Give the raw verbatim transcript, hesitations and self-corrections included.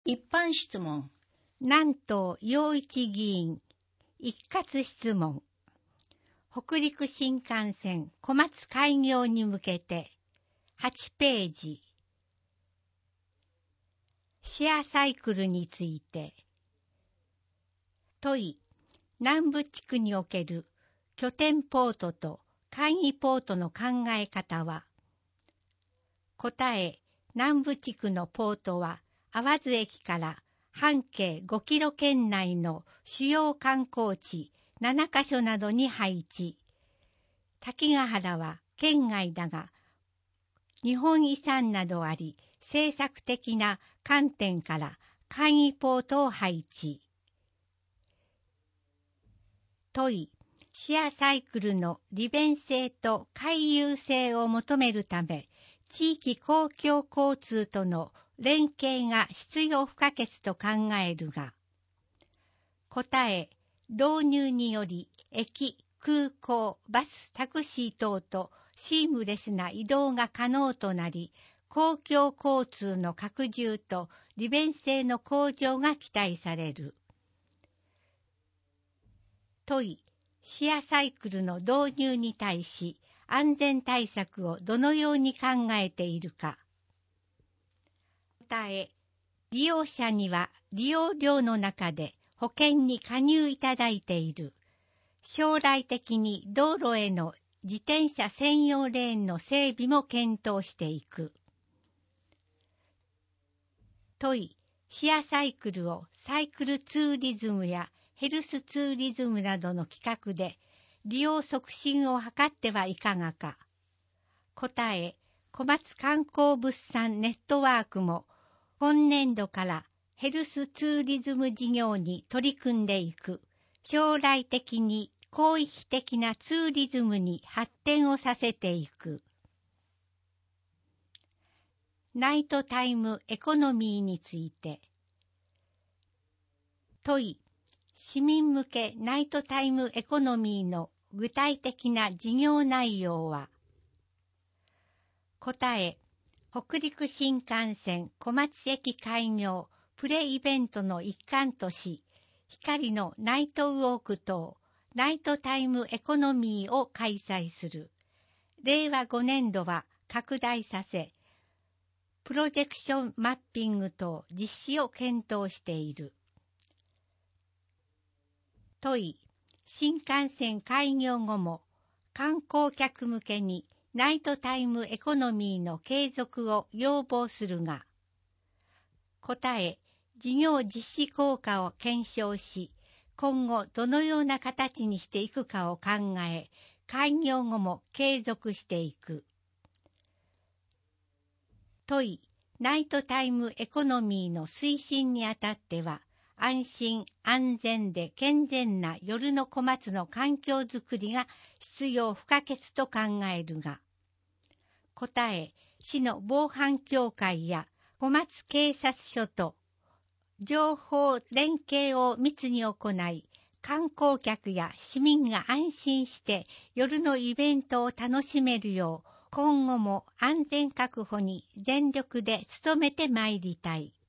一般質問。 南東陽一議員一括質問。北陸新幹線小松開業に向けてはちページ。シェアサイクルについて。問い、南部地区における拠点ポートと簡易ポートの考え方は。答え、南部地区のポートは淡津駅から半径ごキロ圏内の主要観光地ななカ所などに配置。滝ヶ原は県外だが、日本遺産などあり、政策的な観点から簡易ポートを配置。問い、シェアサイクルの利便性と回遊性を求めるため、地域公共交通との連携が必要不可欠と考えるが、答え、導入により駅、空港、バス、タクシー等とシームレスな移動が可能となり、公共交通の拡充と利便性の向上が期待される。問い、シェアサイクルの導入に対し、安全対策をどのように考えているか。答え、利用者には利用料の中で保険に加入いただいている。将来的に道路への自転車専用レーンの整備も検討していく。問い、シェアサイクルをサイクルツーリズムやヘルスツーリズムなどの企画で利用促進を図ってはいかがか。答え、小松観光物産ネットワークも今年度からヘルスツーリズム事業に取り組んでいく。将来的に広域的なツーリズムに発展をさせていく。ナイトタイムエコノミーについて。問い、市民向けナイトタイムエコノミーの具体的な事業内容は。答え、北陸新幹線小松駅開業プレイベントの一環とし、光のナイトウォーク等ナイトタイムエコノミーを開催する。れいわごねん度は拡大させ、プロジェクションマッピング等実施を検討している。問い、新幹線開業後も観光客向けにナイトタイムエコノミーの継続を要望するが、答え、事業実施効果を検証し、今後どのような形にしていくかを考え、開業後も継続していく。問い、ナイトタイムエコノミーの推進にあたっては、安心安全で健全な夜の小松の環境づくりが必要不可欠と考えるが、答え、市の防犯協会や小松警察署と情報連携を密に行い、観光客や市民が安心して夜のイベントを楽しめるよう、今後も安全確保に全力で努めてまいりたい。